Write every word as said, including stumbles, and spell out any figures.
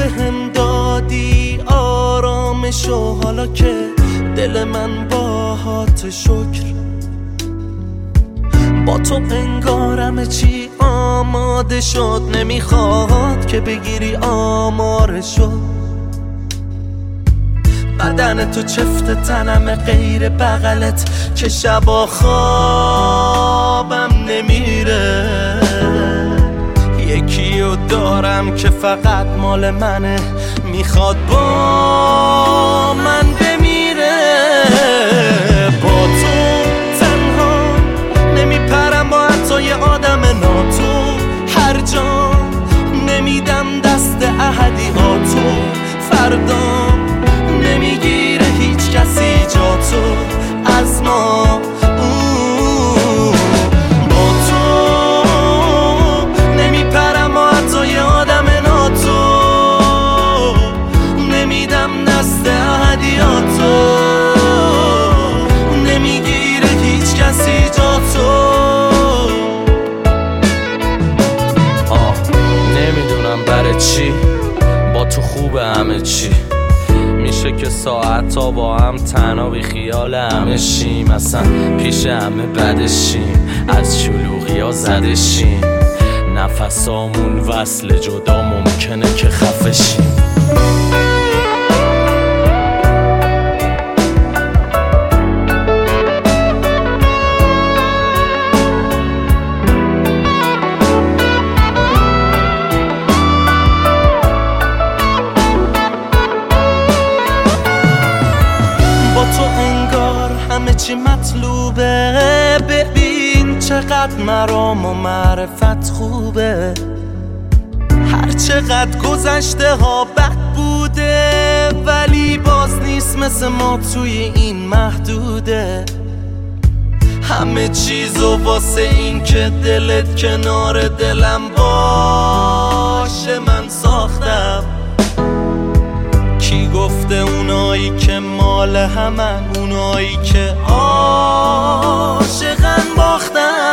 بهم دادی آرامشو، حالا که دل من باهات شکر. با تو انگارم چی آماده شد، نمیخواد که بگیری آمارشو. بدن تو چفت تنم غیر بغلت که شبا خوابم نمیره. یکیو دارم که فقط مال منه، میخواد با من بمیره. با تو تنها نمیپرم با حتی یه آدم ناتو، هر جا نمیدم دست احدیاتو. فردا نمیگیره هیچ کسی جا تو از ما. با تو نمیپرم با حتی یه آدم ناتو، نمیدم دست احدیاتو. نمیگیره هیچ کسی جا تو. آه نمیدونم برای چی با تو خوبه همه چی. میشه که ساعت تا با هم تنها بی خیال همه شیم، اصلا پیش همه بدشیم، از شلوغی ها زدشیم. نفسامون وصل جدا ممکنه که خفه شیم. تو انگار همه چی مطلوبه، ببین چقدر مرام و معرفت خوبه. هر چقدر گذشته ها بد بوده، ولی باز نیست مثل ما توی این محدوده. همه چیزو واسه این که دلت کنار دلم باشه من ساختم. کی گفته اونایی که مال همن، اونایی که عاشقن باختن.